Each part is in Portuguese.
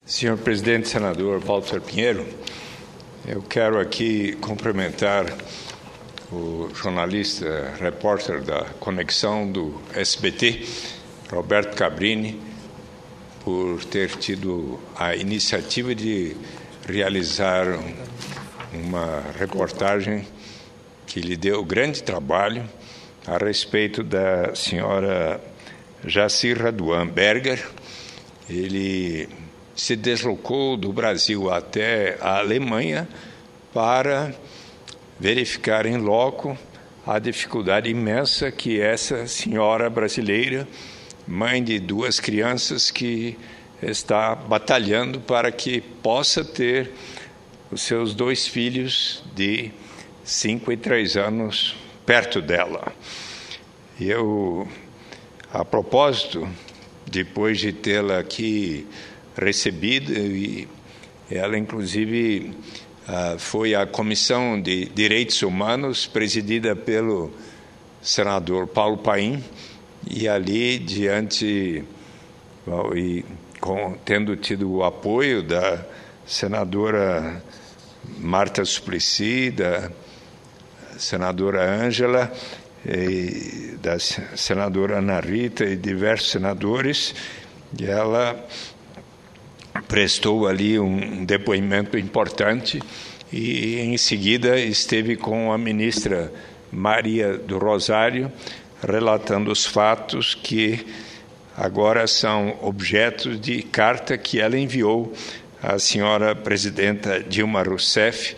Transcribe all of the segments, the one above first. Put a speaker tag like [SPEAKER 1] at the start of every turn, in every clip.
[SPEAKER 1] Senhor presidente, senador Walter Pinheiro, eu quero aqui cumprimentar o jornalista, repórter da Conexão do SBT, Roberto Cabrini, por ter tido a iniciativa de realizar uma reportagem que lhe deu grande trabalho a respeito da senhora Jacy Raduan Berger. Ele se deslocou do Brasil até a Alemanha para verificar em loco a dificuldade imensa que essa senhora brasileira, mãe de duas crianças, que está batalhando para que possa ter os seus dois filhos de 5 e 3 anos perto dela. Eu, a propósito, depois de tê-la aqui recebida, e ela inclusive foi à Comissão de Direitos Humanos, presidida pelo senador Paulo Paim, e ali diante, tendo tido o apoio da senadora Marta Suplicy, da senadora Ângela, da senadora Ana Rita e diversos senadores, e ela prestou ali um depoimento importante e em seguida esteve com a ministra Maria do Rosário relatando os fatos que agora são objeto de carta que ela enviou à senhora presidenta Dilma Rousseff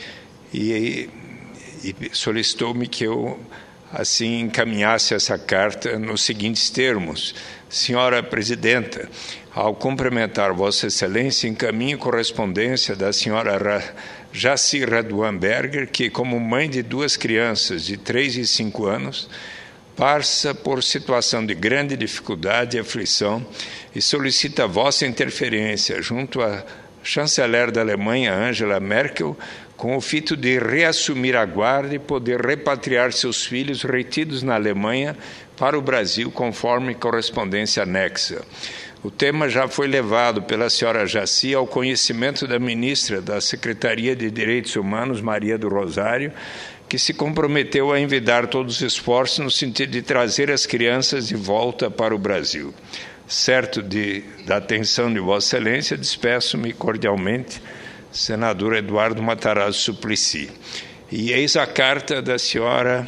[SPEAKER 1] e solicitou-me que eu assim encaminhasse essa carta nos seguintes termos: senhora presidenta, ao cumprimentar Vossa Excelência, encaminho correspondência da senhora Jacy Raduan Berger, que, como mãe de duas crianças de 3 e 5 anos, passa por situação de grande dificuldade e aflição e solicita vossa interferência junto à chanceler da Alemanha, Angela Merkel, com o fito de reassumir a guarda e poder repatriar seus filhos retidos na Alemanha para o Brasil, conforme correspondência anexa. O tema já foi levado pela senhora Jacy ao conhecimento da ministra da Secretaria de Direitos Humanos, Maria do Rosário, que se comprometeu a envidar todos os esforços no sentido de trazer as crianças de volta para o Brasil. Certo da atenção de Vossa Excelência, despeço-me cordialmente, senador Eduardo Matarazzo Suplicy. E eis a carta da senhora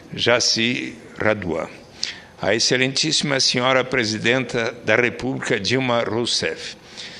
[SPEAKER 1] Jacy Raduan. A excelentíssima senhora presidenta da República Dilma Rousseff.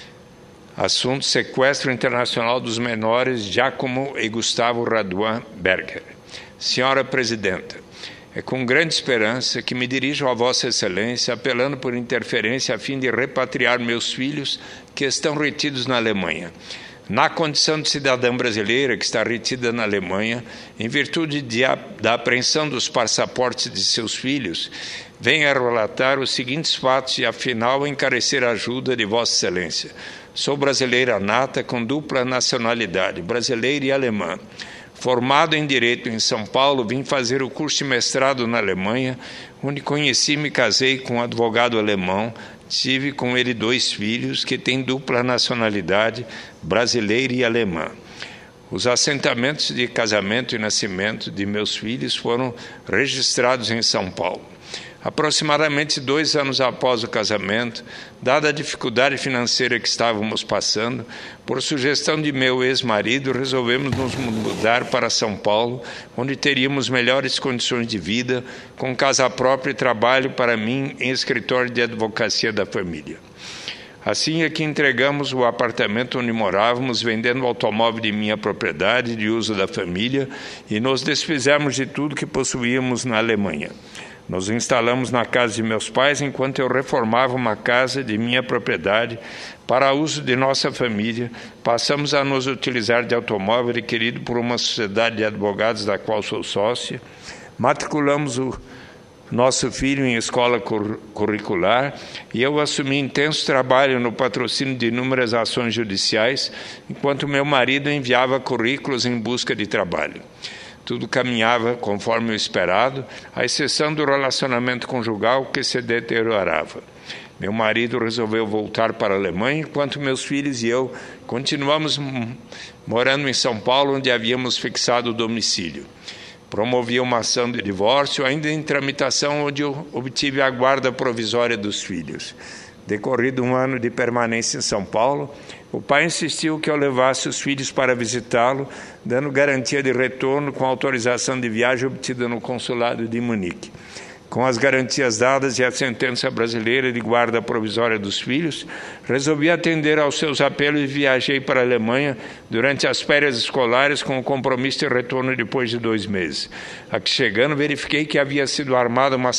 [SPEAKER 1] Assunto: sequestro internacional dos menores Giacomo e Gustavo Raduan Berger. Senhora presidenta, é com grande esperança que me dirijo a Vossa Excelência, apelando por interferência a fim de repatriar meus filhos que estão retidos na Alemanha. Na condição de cidadã brasileira que está retida na Alemanha, em virtude da apreensão dos passaportes de seus filhos, venho a relatar os seguintes fatos e, afinal, encarecer a ajuda de Vossa Excelência. Sou brasileira nata com dupla nacionalidade, brasileira e alemã. Formado em Direito em São Paulo, vim fazer o curso de mestrado na Alemanha, onde conheci e me casei com um advogado alemão. Tive com ele 2 filhos que têm dupla nacionalidade, brasileira e alemã. Os assentamentos de casamento e nascimento de meus filhos foram registrados em São Paulo. Aproximadamente 2 anos após o casamento, dada a dificuldade financeira que estávamos passando, por sugestão de meu ex-marido, resolvemos nos mudar para São Paulo, onde teríamos melhores condições de vida, com casa própria e trabalho para mim em escritório de advocacia da família. Assim é que entregamos o apartamento onde morávamos, vendendo o automóvel de minha propriedade, de uso da família, e nos desfizemos de tudo que possuíamos na Alemanha. Nos instalamos na casa de meus pais enquanto eu reformava uma casa de minha propriedade para uso de nossa família. Passamos a nos utilizar de automóvel adquirido por uma sociedade de advogados da qual sou sócia. Matriculamos o nosso filho em escola curricular e eu assumi intenso trabalho no patrocínio de inúmeras ações judiciais, enquanto meu marido enviava currículos em busca de trabalho. Tudo caminhava conforme o esperado, à exceção do relacionamento conjugal que se deteriorava. Meu marido resolveu voltar para a Alemanha, enquanto meus filhos e eu continuamos morando em São Paulo, onde havíamos fixado o domicílio. Promovi uma ação de divórcio, ainda em tramitação, onde eu obtive a guarda provisória dos filhos. Decorrido um ano de permanência em São Paulo, o pai insistiu que eu levasse os filhos para visitá-lo, dando garantia de retorno com autorização de viagem obtida no consulado de Munique. Com as garantias dadas e a sentença brasileira de guarda provisória dos filhos, resolvi atender aos seus apelos e viajei para a Alemanha durante as férias escolares com o compromisso de retorno depois de 2 meses. Aqui chegando, verifiquei que havia sido armada uma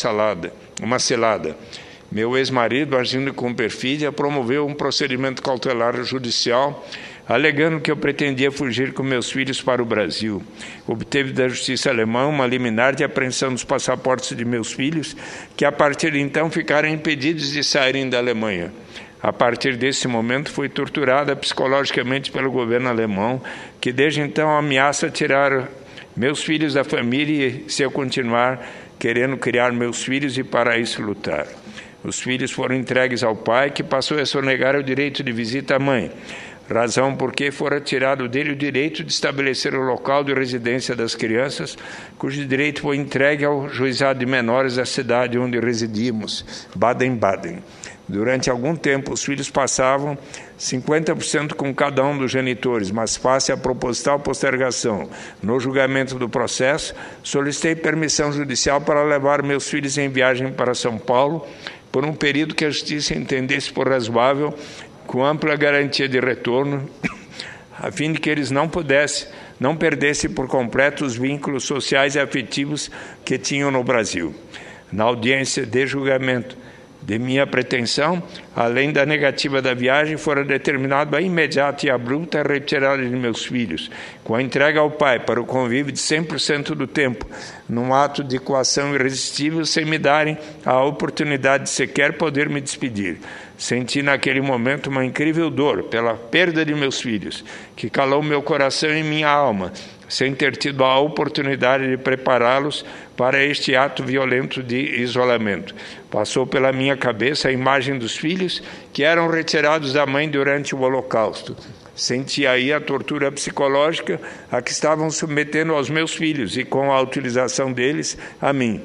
[SPEAKER 1] cilada. Meu ex-marido, agindo com perfídia, promoveu um procedimento cautelar judicial, alegando que eu pretendia fugir com meus filhos para o Brasil. Obteve da justiça alemã uma liminar de apreensão dos passaportes de meus filhos, que a partir de então ficaram impedidos de saírem da Alemanha. A partir desse momento, fui torturada psicologicamente pelo governo alemão, que desde então ameaça tirar meus filhos da família se eu continuar querendo criar meus filhos e para isso lutar. Os filhos foram entregues ao pai, que passou a sonegar o direito de visita à mãe, razão porque fora tirado dele o direito de estabelecer o local de residência das crianças, cujo direito foi entregue ao juizado de menores da cidade onde residíamos, Baden-Baden. Durante algum tempo, os filhos passavam 50% com cada um dos genitores, mas face à proposital postergação no julgamento do processo, solicitei permissão judicial para levar meus filhos em viagem para São Paulo, por um período que a justiça entendesse por razoável, com ampla garantia de retorno, a fim de que eles não perdessem por completo os vínculos sociais e afetivos que tinham no Brasil. Na audiência de julgamento de minha pretensão, além da negativa da viagem, fora determinado a imediata e abrupta retirada de meus filhos, com a entrega ao pai para o convívio de 100% do tempo, num ato de coação irresistível, sem me darem a oportunidade de sequer poder me despedir. Senti naquele momento uma incrível dor pela perda de meus filhos, que calou meu coração e minha alma, sem ter tido a oportunidade de prepará-los para este ato violento de isolamento. Passou pela minha cabeça a imagem dos filhos que eram retirados da mãe durante o Holocausto. Senti aí a tortura psicológica a que estavam submetendo aos meus filhos e com a utilização deles a mim.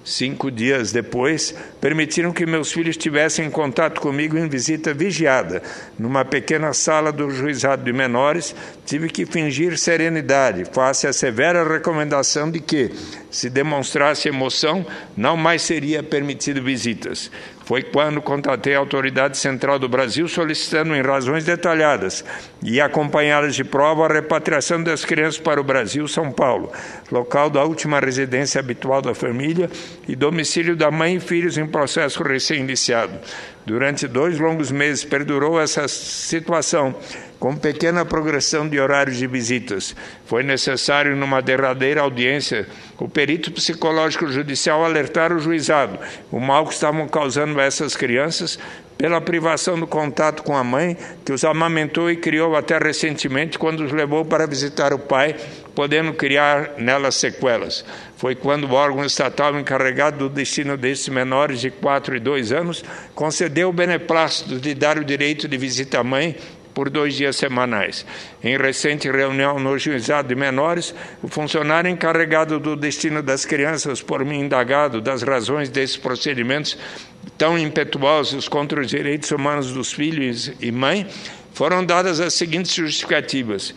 [SPEAKER 1] 5 dias depois, permitiram que meus filhos tivessem contato comigo em visita vigiada. Numa pequena sala do juizado de menores, tive que fingir serenidade, face à severa recomendação de que, se demonstrasse emoção, não mais seria permitido visitas. Foi quando contatei a Autoridade Central do Brasil solicitando em razões detalhadas e acompanhadas de prova a repatriação das crianças para o Brasil, São Paulo, local da última residência habitual da família e domicílio da mãe e filhos em processo recém-iniciado. Durante 2 longos meses perdurou essa situação, com pequena progressão de horários de visitas. Foi necessário, numa derradeira audiência, o perito psicológico judicial alertar o juizado o mal que estavam causando a essas crianças pela privação do contato com a mãe, que os amamentou e criou até recentemente, quando os levou para visitar o pai, podendo criar nelas sequelas. Foi quando o órgão estatal encarregado do destino desses menores de 4 e 2 anos concedeu o beneplácito de dar o direito de visita à mãe por 2 dias semanais. Em recente reunião no juizado de menores, o funcionário encarregado do destino das crianças, por mim indagado das razões desses procedimentos tão impetuosos contra os direitos humanos dos filhos e mãe, foram dadas as seguintes justificativas.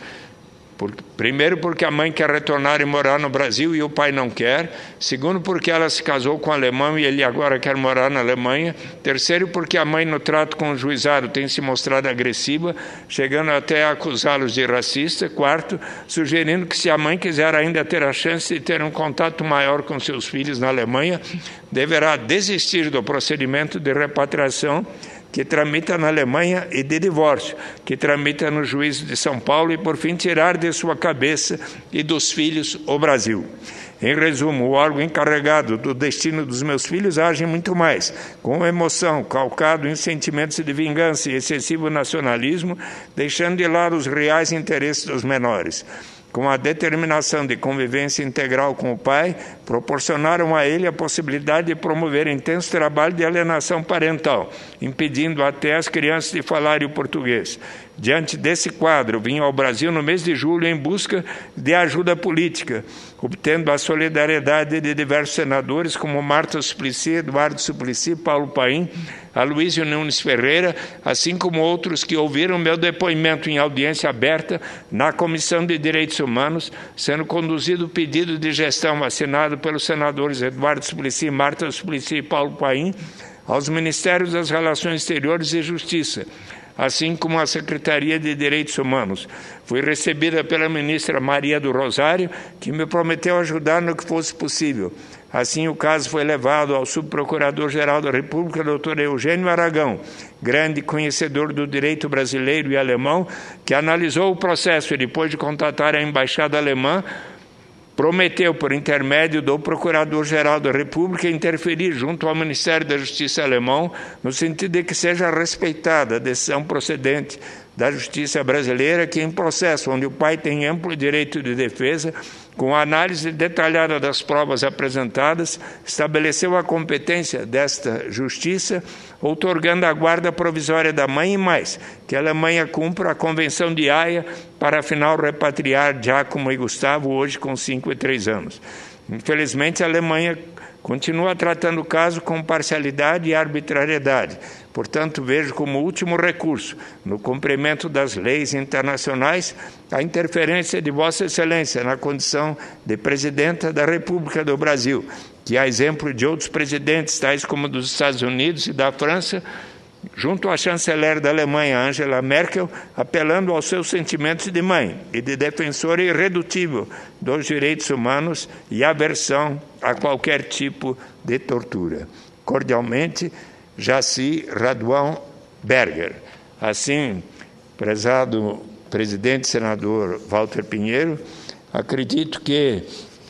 [SPEAKER 1] Primeiro, porque a mãe quer retornar e morar no Brasil e o pai não quer. Segundo, porque ela se casou com um alemão e ele agora quer morar na Alemanha. Terceiro, porque a mãe, no trato com o juizado, tem se mostrado agressiva, chegando até a acusá-los de racista. Quarto, sugerindo que, se a mãe quiser ainda ter a chance de ter um contato maior com seus filhos na Alemanha, deverá desistir do procedimento de repatriação que tramita na Alemanha e de divórcio, que tramita no juízo de São Paulo, e, por fim, tirar de sua cabeça e dos filhos o Brasil. Em resumo, o órgão encarregado do destino dos meus filhos age muito mais com emoção, calcado em sentimentos de vingança e excessivo nacionalismo, deixando de lado os reais interesses dos menores. com a determinação de convivência integral com o pai, proporcionaram a ele a possibilidade de promover intenso trabalho de alienação parental, impedindo até as crianças de falarem o português. Diante desse quadro, vim ao Brasil no mês de julho em busca de ajuda política, obtendo a solidariedade de diversos senadores como Marta Suplicy, Eduardo Suplicy, Paulo Paim, Aloysio Nunes Ferreira, assim como outros que ouviram meu depoimento em audiência aberta na Comissão de Direitos Humanos, sendo conduzido o pedido de gestão assinado pelos senadores Eduardo Suplicy, Marta Suplicy e Paulo Paim aos Ministérios das Relações Exteriores e Justiça, assim como a Secretaria de Direitos Humanos. Fui recebida pela ministra Maria do Rosário, que me prometeu ajudar no que fosse possível. Assim, o caso foi levado ao subprocurador-geral da República, Dr. Eugênio Aragão, grande conhecedor do direito brasileiro e alemão, que analisou o processo e, depois de contatar a embaixada alemã, prometeu, por intermédio do Procurador-Geral da República, interferir junto ao Ministério da Justiça alemão, no sentido de que seja respeitada a decisão procedente da Justiça brasileira, que em processo onde o pai tem amplo direito de defesa, com a análise detalhada das provas apresentadas, estabeleceu a competência desta Justiça, outorgando a guarda provisória da mãe e mais, que a Alemanha cumpra a Convenção de Haia para afinal repatriar Giacomo e Gustavo, hoje com 5 e 3 anos. Infelizmente, a Alemanha continua tratando o caso com parcialidade e arbitrariedade. Portanto, vejo como último recurso, no cumprimento das leis internacionais, a interferência de Vossa Excelência na condição de Presidenta da República do Brasil, que, a exemplo de outros presidentes, tais como dos Estados Unidos e da França, junto à chanceler da Alemanha, Angela Merkel, apelando aos seus sentimentos de mãe e de defensora irredutível dos direitos humanos e aversão a qualquer tipo de tortura. Cordialmente, Jacy Raduan Berger. Assim, prezado presidente senador Walter Pinheiro, acredito que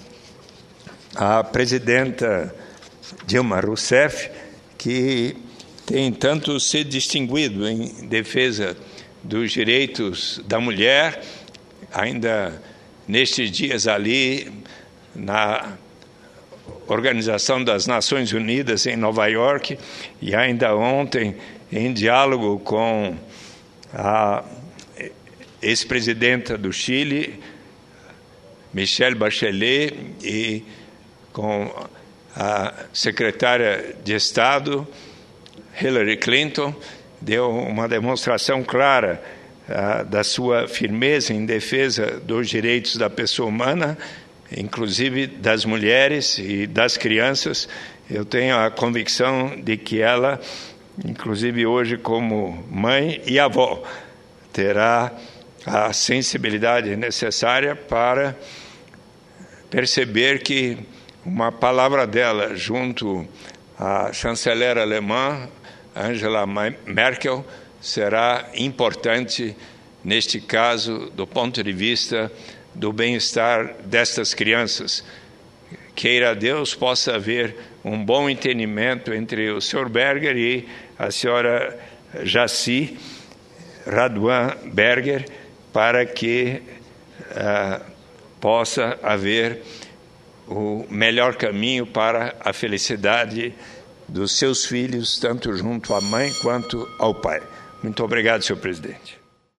[SPEAKER 1] a presidenta Dilma Rousseff, que tem tanto se distinguido em defesa dos direitos da mulher, ainda nestes dias ali na Organização das Nações Unidas em Nova York, e ainda ontem em diálogo com a ex-presidenta do Chile, Michelle Bachelet, e com a secretária de Estado, Hillary Clinton, deu uma demonstração clara da sua firmeza em defesa dos direitos da pessoa humana, inclusive das mulheres e das crianças. Eu tenho a convicção de que ela, inclusive hoje como mãe e avó, terá a sensibilidade necessária para perceber que uma palavra dela junto à chanceler alemã, Angela Merkel, será importante neste caso do ponto de vista do bem-estar destas crianças. Queira Deus possa haver um bom entendimento entre o Sr. Berger e a senhora Jacy Raduan Berger, para que possa haver o melhor caminho para a felicidade dos seus filhos, tanto junto à mãe quanto ao pai. Muito obrigado, senhor presidente.